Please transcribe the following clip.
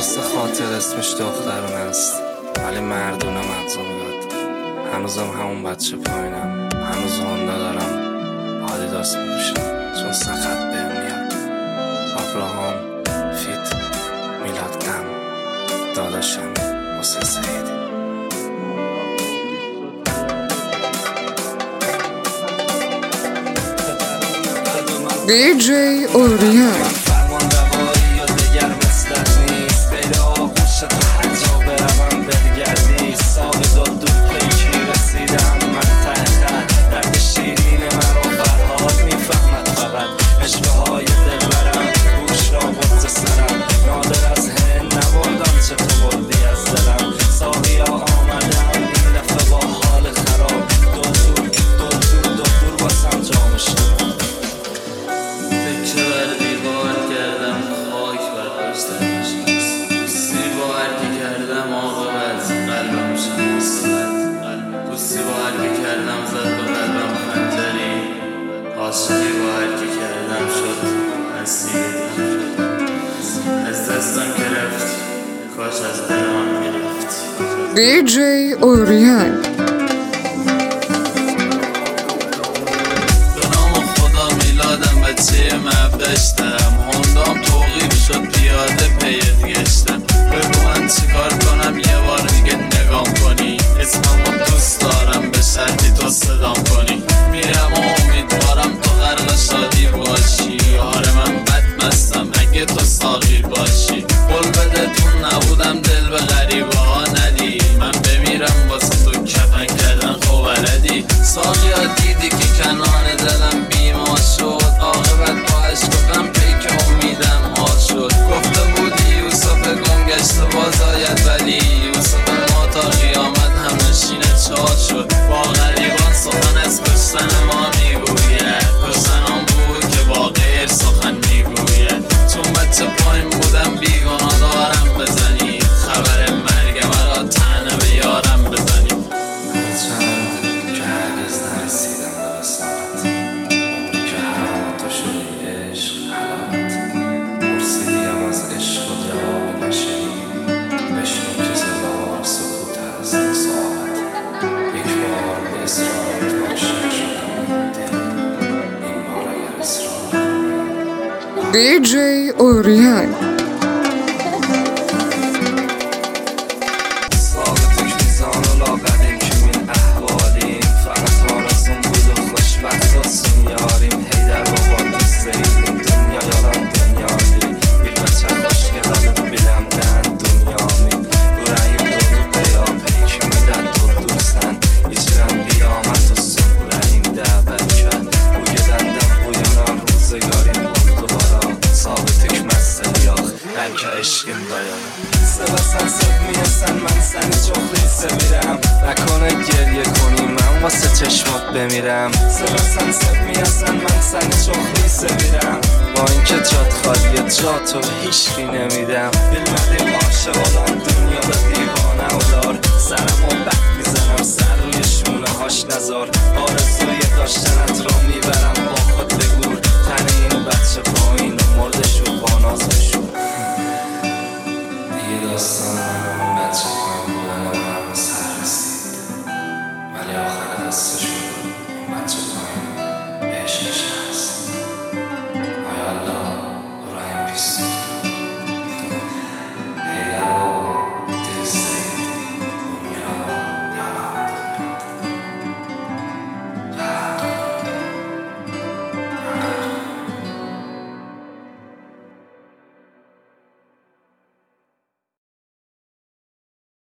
درست خاطر اسمش دخترون است ولی مردونه مغزو میداد. هنوزم همون بچه پایینم، هنوز هوندا دارم، آدیداس میپوشم چون سخت بهم میاد. ابراهام فیت میلاد غم داداشم واسه سیدی. DJ Orion فرمان روایی یا دگر مثلت نیست، غیر آغوش تو هر جا بروم برگردی. ساقی داد دو پیکی رسیدم من ته خط، درد شیرین من رو فرهاد میفهمد فقط. عشقه های دل برم گوش را قدس سرم، نادر از هند نبردم چه تو بردی از دلم. ساقی ها آمدم این دفعه با حال خراب، دو دور باسم جامشم. عاشقی با هر که کردم شد نصیبی از دستم گرفت، کاش از دلم گرفت. DJ Orion به نام خدا میلادم بچه مبدشتم، هوندام توقیف شد پیاده پیت گشتم. بگو من چیکار کنم یه بار دیگه نگام کنی، اسممو دوست دارم به شرطی تو صدام کنی. میرم و امیدوارم تو غرق شادی باشی، آره من بدمستم اگه تو ساقی باشی. قول بده تو نبودم دل به غریبه ها ندی، من بمیرم واسه تو کفن کردن خب بلدی. ساقی ها دیدی که کنان دلم بیما شد، عاقبت با عشقم پیک امیدم آد شد. گفته بودی یوسف گم گشته باز آید، ولی یوسف ما تا قیامت هم نشینه چاد شد. با غریبان سخن از کشتن ما میگوید، کشتن آن بود که با غیر سخن میگوید. چون بچه پایین بودم بیگناه دارم بزنی، خبر مرگ مرا تنه به یارم بزنی. چند که هرگز نرسیدم به وسالت، عمری که حرام تو شدی عشق حلاوت. پرسیدیم از عشق و جوابی نشنیدی، بشنو که زبان سکوت هست ساعت. یک بار به اصرارت عاشق شدم دل، این بار اگر اصرار DJ Orion ثابتش میزان و لاغریم که این احوالیم، فقط آرزون بود و خوشبخت و سونیاریم. هیدر بابا دوست داریم دنیا یادم دنیایی، bir بچه خوشگل alıp bilemden dünyamı. Yüreğim dolu beyaz pek müden doldursan, içirem kıyamet olsun yüreğimde belki. Bu gidenden bu yana روزگاریم oldu bana, sabit hükmezsen yok belki eşkin dayanır. Sevesen sevmeyesen من seni çok iyi sevirem, نکنه گریه کنی من واسه چشمات بمیرم. sevesen sevmeyesen من seni çok iyi sevirem، با اینکه جات خالیه جاتو به هیچکی نمیدم. bilmedim عاشق olan dünyada دیوانه اولار، سرمو بد میزنم سر روی شونه هاش نزار. آرزوی داشتنت رو میبرم با